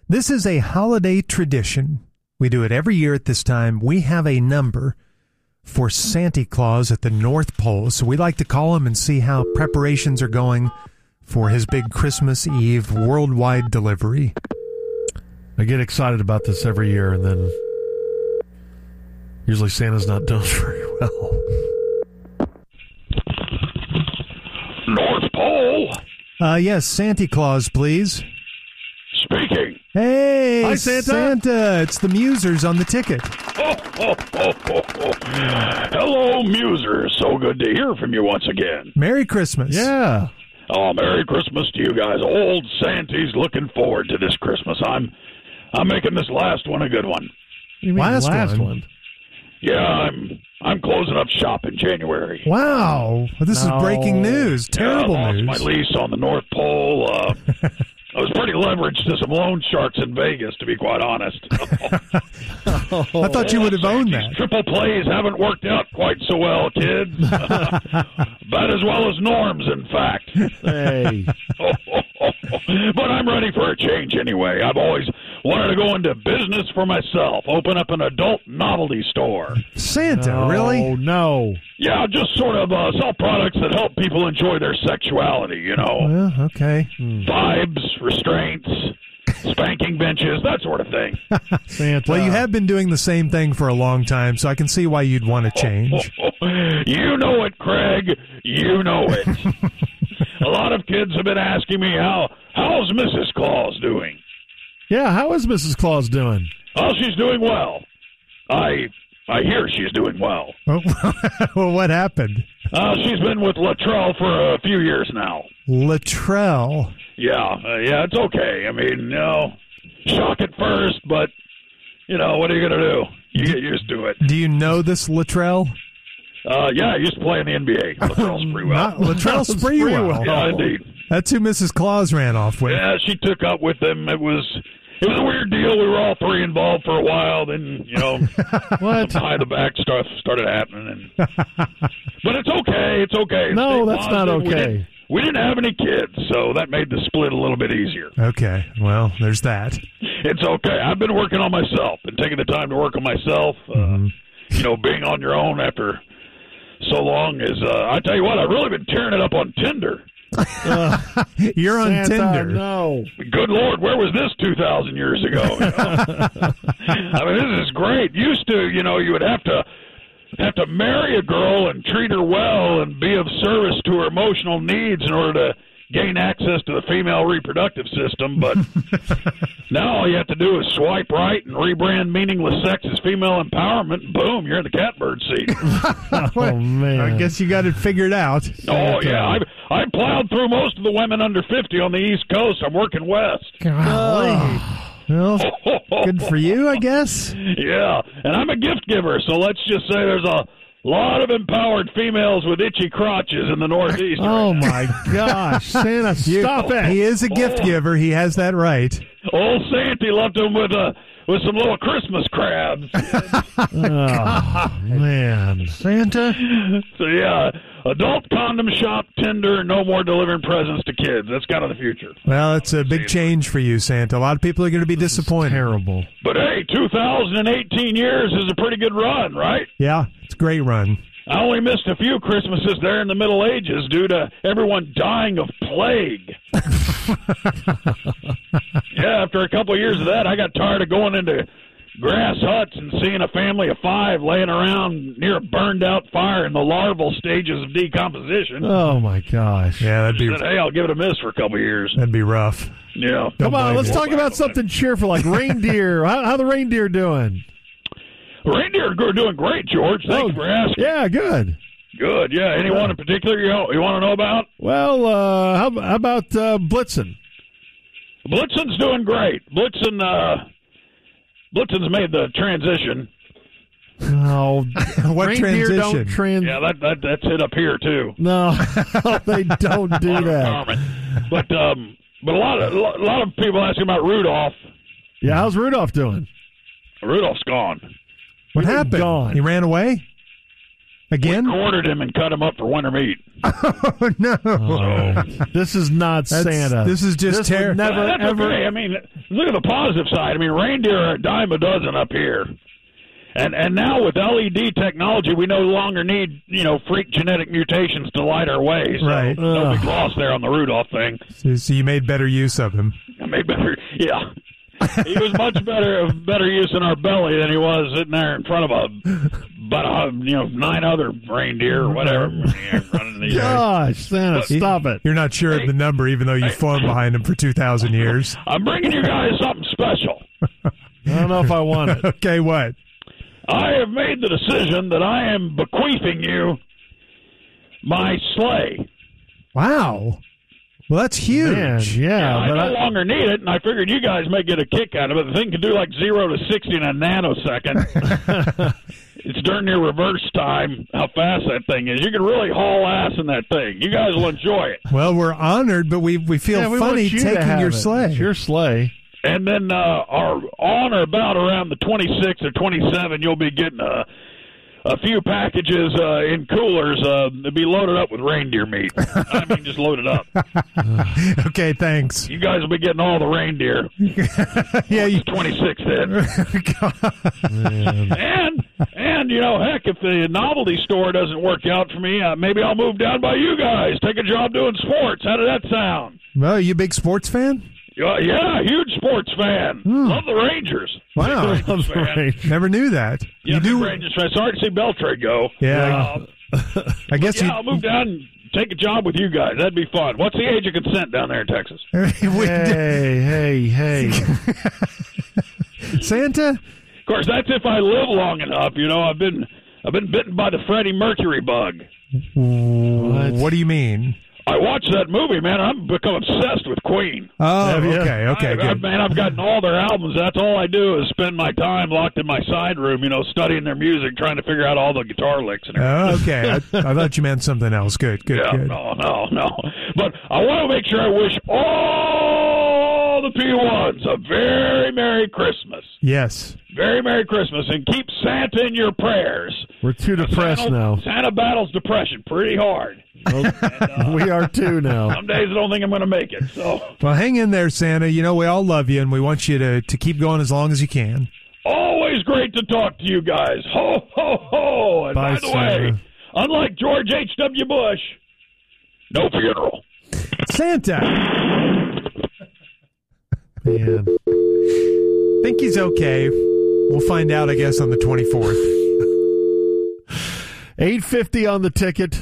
This is a holiday tradition. We do it every year at this time. We have a number for Santa Claus at the North Pole. So we like to call him and see how preparations are going for his big Christmas Eve worldwide delivery. I get excited about this every year, and then usually Santa's not doing very well. North Pole. Yes, Santa Claus, please. Speaking. Hey, Hi, Santa. Santa, it's the Musers on the ticket. Hello, Musers. So good to hear from you once again. Merry Christmas. Yeah. Oh, Merry Christmas to you guys. Old Santy's looking forward to this Christmas. I'm making this last one a good one. What do you mean Last one? Yeah, I'm closing up shop in January. Wow, this is breaking news. Terrible I lost news. my lease on the North Pole. I was pretty leveraged to some loan sharks in Vegas, to be quite honest. I thought you would have owned that. Triple plays haven't worked out quite so well, kid. About as well as Norm's, in fact. Hey. But I'm ready for a change anyway. I've always wanted to go into business for myself, open up an adult novelty store. Santa, Oh, really? no. Yeah, just sort of sell products that help people enjoy their sexuality, you know. Well, okay. Vibes, restraints, spanking benches, that sort of thing. Santa. Well, you have been doing the same thing for a long time, so I can see why you'd want to change. You know it, Craig. You know it. A lot of kids have been asking me, how's Mrs. Claus doing? Yeah, how is Mrs. Claus doing? Oh, she's doing well. I hear she's doing well. Well, what happened? She's been with Luttrell for a few years now. Luttrell. Yeah, it's okay. I mean, shock at first, but, what are you going to do? You get used to it. Do you know this Luttrell? Yeah, I used to play in the NBA. Luttrell Sprewell. Luttrell Sprewell. Yeah, indeed. That's who Mrs. Claus ran off with. Yeah, she took up with him. It was a weird deal. We were all three involved for a while. Then, What? behind the back stuff started happening. But it's okay. It's okay. No, Stay that's not positive. okay. We didn't have any kids, so that made the split a little bit easier. Okay, well, there's that. It's okay. I've been working on myself and taking the time to work on myself. Being on your own after so long is, I tell you what, I've really been tearing it up on Tinder. You're on Santa, Tinder. No. Good Lord, where was this 2,000 years ago? I mean, this is great. Used to, you would have to marry a girl and treat her well and be of service to her emotional needs in order to gain access to the female reproductive system. But now all you have to do is swipe right and rebrand meaningless sex as female empowerment, and boom, you're in the catbird seat. Oh, man. I guess you got it figured out. Oh, yeah. I plowed through most of the women under 50 on the East Coast. I'm working west. Golly. Well, good for you, I guess. Yeah, and I'm a gift giver, so let's just say there's a lot of empowered females with itchy crotches in the Northeast. Oh, right now. my gosh. Santa, stop it. He is a gift giver. He has that right. Old Santa left him with some little Christmas crabs. Oh, man. Santa? So, yeah, adult condom shop, Tinder, no more delivering presents to kids. That's kind of the future. Well, it's a big change for you, Santa. A lot of people are going to be disappointed. Terrible. But, hey, 2018 years is a pretty good run, right? Yeah, it's a great run. I only missed a few Christmases there in the Middle Ages due to everyone dying of plague. Yeah, after a couple of years of that, I got tired of going into grass huts and seeing a family of 5 laying around near a burned-out fire in the larval stages of decomposition. Oh, my gosh. Yeah, I said, hey, I'll give it a miss for a couple of years. that'd be rough. Yeah. Come on, blame let's you. talk about something cheerful like reindeer. How the reindeer doing? Reindeer are doing great, George. Thanks for asking. Yeah, good. Good, yeah. Anyone in particular you want to know about? Well, how about Blitzen? Blitzen's doing great. Blitzen's made the transition. Oh, What reindeer transition? don't Yeah, that's it up here, too. No, they don't do that. But a lot of people asking about Rudolph. Yeah, how's Rudolph doing? Rudolph's gone. What He's happened? gone. He ran away? Again? We cornered him and cut him up for winter meat. Oh, no. Oh, this is not Santa. This is just terrible. Never, That's ever. okay. I mean, look at the positive side. I mean, reindeer are a dime a dozen up here. And now with LED technology, we no longer need, freak genetic mutations to light our way. So Right. no big loss there on the Rudolph thing. So you made better use of him. I made better, yeah. He was much better use in our belly than he was sitting there in front of about 9 other reindeer or whatever. Running these Gosh, Santa, stop it. You're not sure of the number, even though you've flown behind him for 2,000 years. I'm bringing you guys something special. I don't know if I want it. Okay, what? I have made the decision that I am bequeathing you my sleigh. Wow. Well, that's huge. Man, yeah. I but no longer need it, and I figured you guys may get a kick out of it. The thing can do like 0 to 60 in a nanosecond. It's darn near reverse time how fast that thing is. You can really haul ass in that thing. You guys will enjoy it. Well, we're honored, but we feel we funny want you to taking have your it. sleigh. It's your sleigh. And then on or about around the 26th or 27th, you'll be getting a few packages in coolers. They'll be loaded up with reindeer meat. I mean, just loaded up. Okay, thanks. You guys will be getting all the reindeer. Yeah, you 26th then. And heck, if the novelty store doesn't work out for me, maybe I'll move down by you guys. Take a job doing sports. How did that sound? Well, you a big sports fan? Yeah, huge sports fan. Love the Rangers. Wow. Big Rangers fan. Never knew that. Yeah, you do. big Rangers fan. Sorry to see Beltray go. Yeah. I guess I'll move down and take a job with you guys. That'd be fun. What's the age of consent down there in Texas? Hey. Santa? Of course, that's if I live long enough. I've been bitten by the Freddie Mercury bug. What do you mean? I watched that movie, man. I've become obsessed with Queen. Oh, you? okay, good. I've gotten all their albums. That's all I do is spend my time locked in my side room, studying their music, trying to figure out all the guitar licks and everything. Okay, I thought you meant something else. Good. No. But I want to make sure I wish all the P1s a very Merry Christmas. Yes. Very Merry Christmas, and keep Santa in your prayers. We're too depressed now. Santa battles depression pretty hard. We are too now. Some days I don't think I'm going to make it. So, Well, hang in there, Santa. We all love you, and we want you to keep going as long as you can. always great to talk to you guys. Ho, ho, ho. And Bye, by the way, unlike George H.W. Bush, no funeral. Santa. Man. Think he's okay. We'll find out, I guess, on the 24th. 850 on the ticket.